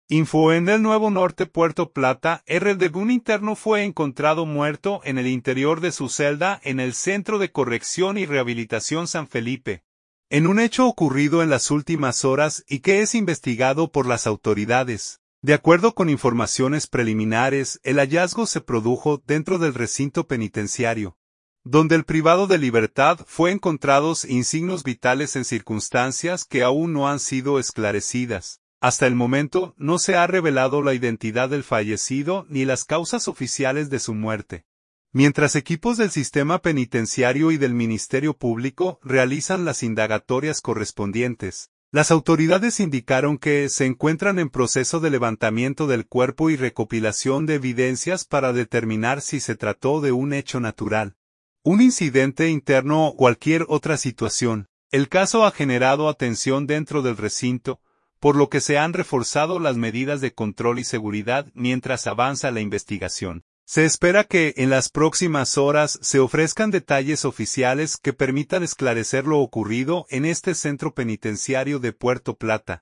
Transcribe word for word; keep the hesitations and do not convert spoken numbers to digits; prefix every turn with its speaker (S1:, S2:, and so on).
S1: Info en el Nuevo Norte Puerto Plata, R de un interno fue encontrado muerto en el interior de su celda en el Centro de Corrección y Rehabilitación San Felipe. En un hecho ocurrido en las últimas horas y que es investigado por las autoridades. De acuerdo con informaciones preliminares, el hallazgo se produjo dentro del recinto penitenciario, donde el privado de libertad fue encontrados sin signos vitales en circunstancias que aún no han sido esclarecidas. Hasta el momento, no se ha revelado la identidad del fallecido ni las causas oficiales de su muerte. Mientras equipos del sistema penitenciario y del Ministerio Público realizan las indagatorias correspondientes, las autoridades indicaron que se encuentran en proceso de levantamiento del cuerpo y recopilación de evidencias para determinar si se trató de un hecho natural, un incidente interno o cualquier otra situación. El caso ha generado atención dentro del recinto, por lo que se han reforzado las medidas de control y seguridad mientras avanza la investigación. Se espera que en las próximas horas se ofrezcan detalles oficiales que permitan esclarecer lo ocurrido en este centro penitenciario de Puerto Plata.